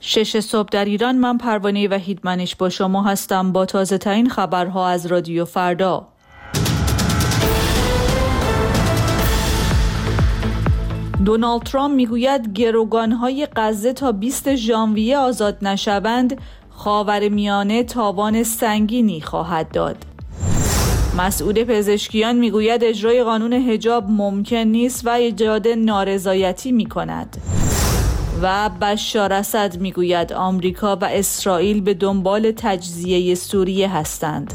6 صبح در ایران. من پروانه وحیدمنش با شما هستم با تازه ترین خبرها از رادیو فردا. دونالد ترامپ میگوید گروگانهای غزه تا 20 ژانویه آزاد نشوند، خاورمیانه تاوان سنگینی خواهد داد. مسئول پزشکیان میگوید اجرای قانون حجاب ممکن نیست و ایجاد نارضایتی میکند. و بشار اسد میگوید آمریکا و اسرائیل به دنبال تجزیه سوریه هستند.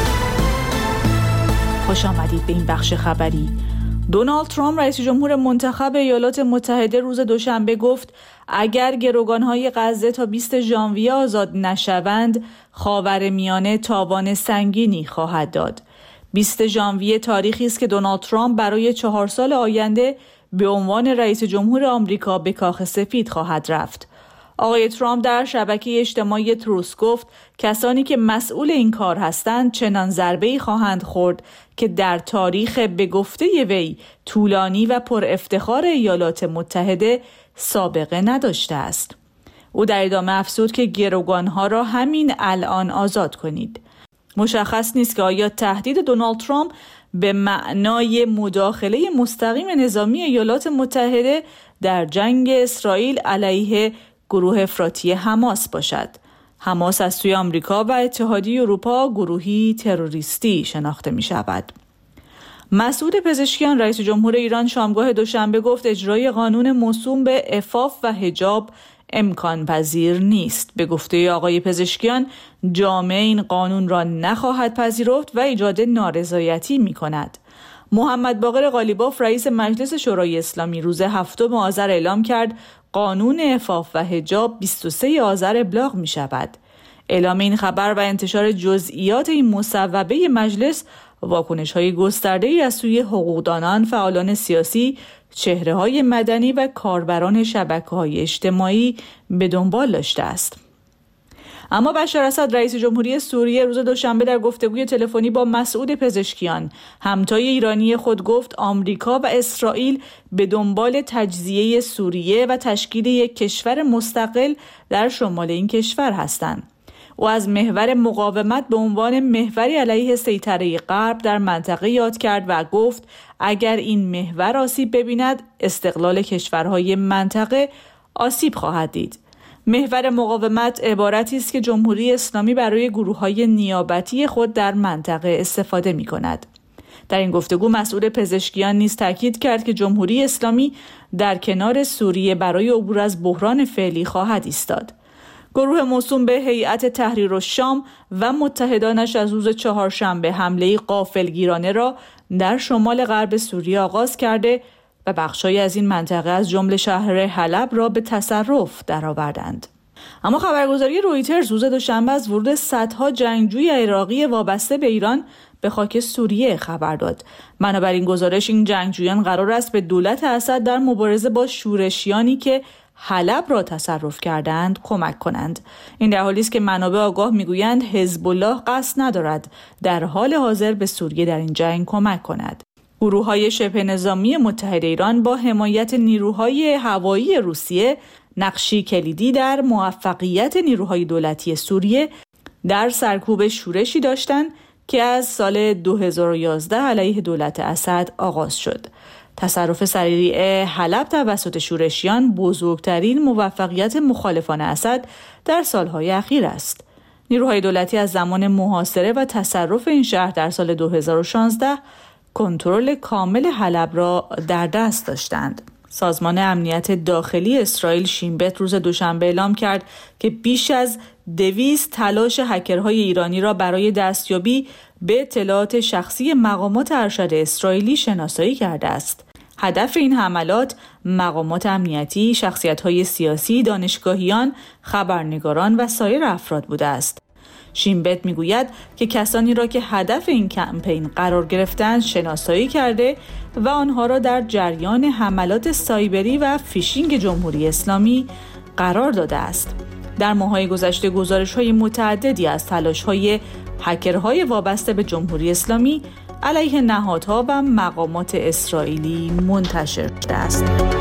خوش آمدید به این بخش خبری. دونالد ترامپ رئیس جمهور منتخب ایالات متحده روز دوشنبه گفت اگر گروگانهای غزه تا 20 ژانویه آزاد نشوند، خاورمیانه تاوان سنگینی خواهد داد. 20 ژانویه تاریخی است که دونالد ترامپ برای 4 سال آینده به عنوان رئیس جمهور آمریکا به کاخ سفید خواهد رفت. آقای ترامپ در شبکه اجتماعی تروس گفت کسانی که مسئول این کار هستند چنان ضربه‌ای خواهند خورد که در تاریخ به گفته وی طولانی و پر افتخار ایالات متحده سابقه نداشته است. او در ادامه افزود که گروگانها را همین الان آزاد کنید. مشخص نیست که آیا تهدید دونالد ترامپ به معنای مداخله مستقیم نظامی ایالات متحده در جنگ اسرائیل علیه گروه افراطی حماس باشد. حماس از سوی آمریکا و اتحادیه اروپا گروهی تروریستی شناخته می شود. مسعود پزشکیان رئیس جمهور ایران شامگاه دوشنبه گفت اجرای قانون موسوم به عفاف و حجاب امکان پذیر نیست. به گفته آقای پزشکیان جامعه این قانون را نخواهد پذیرفت و ایجاد نارضایتی می کند. محمد باقر قالیباف رئیس مجلس شورای اسلامی روز 7 آذر اعلام کرد قانون عفاف و حجاب 23 آذر ابلاغ می شود. اعلام این خبر و انتشار جزئیات این مصوبه مجلس واکنش‌های گسترده‌ای از سوی حقوقدانان، فعالان سیاسی، چهره‌های مدنی و کاربران شبکه‌های اجتماعی به دنبال داشته است. اما بشار اسد رئیس جمهوری سوریه روز دوشنبه در گفتگوی تلفنی با مسعود پزشکیان همتای ایرانی خود گفت آمریکا و اسرائیل به دنبال تجزیه سوریه و تشکیل یک کشور مستقل در شمال این کشور هستند. او از محور مقاومت به عنوان محوری علیه سیطره غرب در منطقه یاد کرد و گفت اگر این محور آسیب ببیند استقلال کشورهای منطقه آسیب خواهد دید. محور مقاومت عبارتی است که جمهوری اسلامی برای گروه‌های نیابتی خود در منطقه استفاده می‌کند. در این گفتگو مسئول پزشکیان نیز تاکید کرد که جمهوری اسلامی در کنار سوریه برای عبور از بحران فعلی خواهد ایستاد. گروه موسوم به هیئت تحریر الشام و متحدانش از روز چهارشنبه حمله غافلگیرانه را در شمال غرب سوریه آغاز کرده و بخش‌هایی از این منطقه از جمله شهر حلب را به تصرف درآوردند. اما خبرگزاری رویترز روز دوشنبه از ورود صدها جنگجوی عراقی وابسته به ایران به خاک سوریه خبر داد. بنابر این گزارش این جنگجویان قرار است به دولت اسد در مبارزه با شورشیانی که حلب را تصرف کردند کمک کنند. این در حالی است که منابع آگاه میگویند حزب الله قصد ندارد در حال حاضر به سوریه در این جنگ کمک کند. گروه‌های شبه نظامی متحد ایران با حمایت نیروهای هوایی روسیه نقشی کلیدی در موفقیت نیروهای دولتی سوریه در سرکوب شورشی داشتند که از سال 2011 علیه دولت اسد آغاز شد. تصرف سریع حلب توسط شورشیان بزرگترین موفقیت مخالفان اسد در سالهای اخیر است. نیروهای دولتی از زمان محاصره و تصرف این شهر در سال 2016 کنترل کامل حلب را در دست داشتند. سازمان امنیت داخلی اسرائیل شین بت روز دوشنبه اعلام کرد که بیش از 200 تلاش هکرهای ایرانی را برای دستیابی به اطلاعات شخصی مقامات ارشد اسرائیلی شناسایی کرده است. هدف این حملات مقامات امنیتی، شخصیت‌های سیاسی، دانشگاهیان، خبرنگاران و سایر افراد بوده است. شین بت میگوید که کسانی را که هدف این کمپین قرار گرفتند شناسایی کرده و آنها را در جریان حملات سایبری و فیشینگ جمهوری اسلامی قرار داده است. در ماه‌های گذشته گزارش‌های متعددی از تلاش‌های هکرهای وابسته به جمهوری اسلامی علیه نهادها و مقامات اسرائیلی منتشر شده است.